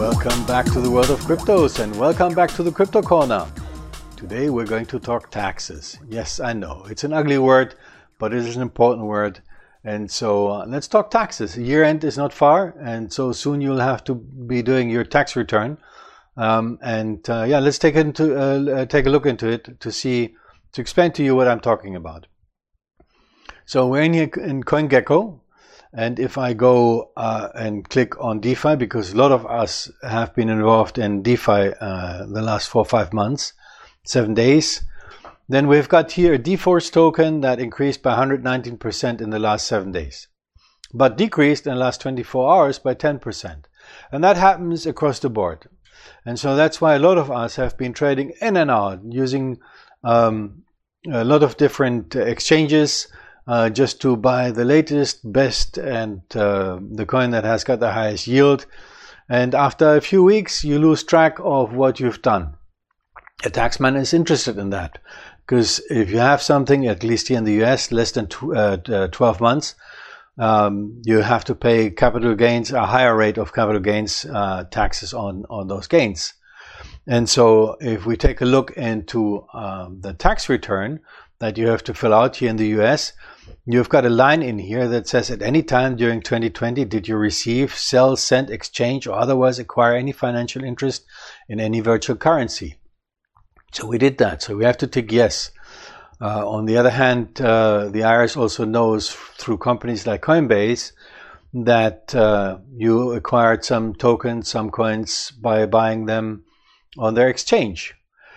Welcome back to the world of cryptos and welcome back to the Crypto Corner. Today we're going to talk taxes. Yes, I know, it's an ugly word, but it is an important word. And so let's talk taxes. Year end is not far, and so soon you'll have to be doing your tax return. Let's take a look into it to explain to you what I'm talking about. So we're in here in CoinGecko. And if I go and click on DeFi, because a lot of us have been involved in DeFi the last 4 or 5 months, 7 days, then we've got here a DForce token that increased by 119% in the last 7 days, but decreased in the last 24 hours by 10%. And that happens across the board. And so that's why a lot of us have been trading in and out using a lot of different exchanges, just to buy the latest, best, and the coin that has got the highest yield. And after a few weeks, you lose track of what you've done. A taxman is interested in that, because if you have something, at least here in the US, less than 12 months, you have to pay capital gains, a higher rate of capital gains taxes on those gains. And so if we take a look into the tax return that you have to fill out here in the US, you've got a line in here that says, at any time during 2020, did you receive, sell, send, exchange, or otherwise acquire any financial interest in any virtual currency? So we did that. So we have to tick yes. On the other hand, the IRS also knows through companies like Coinbase that you acquired some tokens, some coins by buying them on their exchange.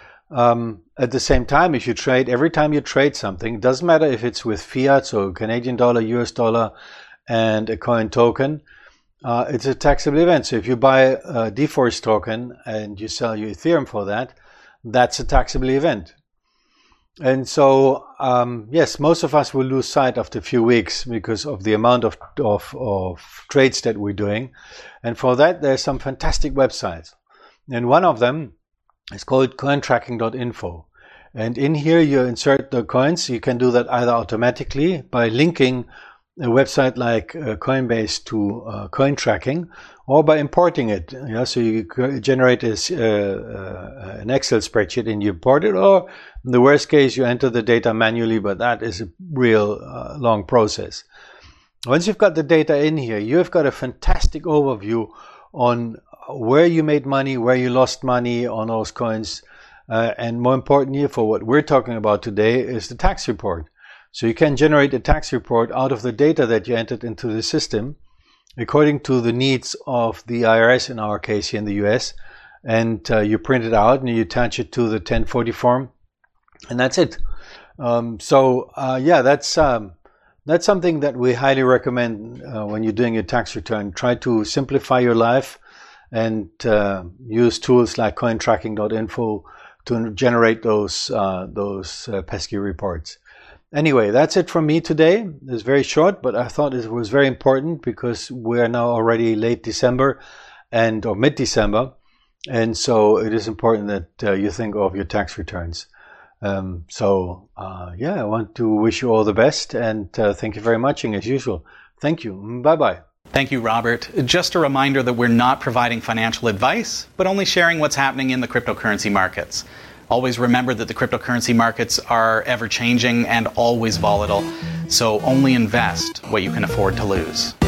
At the same time, if you trade, every time you trade something, it doesn't matter if it's with fiat, so Canadian dollar, US dollar, and a coin token, it's a taxable event. So if you buy a DForce token and you sell your Ethereum for that, that's a taxable event. And so, yes, most of us will lose sight after a few weeks because of the amount of trades that we're doing. And for that, there's some fantastic websites. And one of them is called cointracking.info. And in here, you insert the coins. You can do that either automatically by linking a website like Coinbase to Cointracking, or by importing it. So you generate an Excel spreadsheet and you import it, or in the worst case, you enter the data manually, but that is a real long process. Once you've got the data in here, you've got a fantastic overview on where you made money, where you lost money on those coins, and more importantly, for what we're talking about today, is the tax report. So you can generate a tax report out of the data that you entered into the system, according to the needs of the IRS, in our case here in the US, and you print it out and you attach it to the 1040 form, and that's it. That's something that we highly recommend when you're doing your tax return. Try to simplify your life and use tools like cointracking.info to generate those pesky reports. Anyway, that's it from me today. It's very short, but I thought it was very important because we're now already late December or mid-December, and so it is important that you think of your tax returns. I want to wish you all the best, and thank you very much, and as usual, thank you. Bye-bye. Thank you, Robert. Just a reminder that we're not providing financial advice, but only sharing what's happening in the cryptocurrency markets. Always remember that the cryptocurrency markets are ever-changing and always volatile, so only invest what you can afford to lose.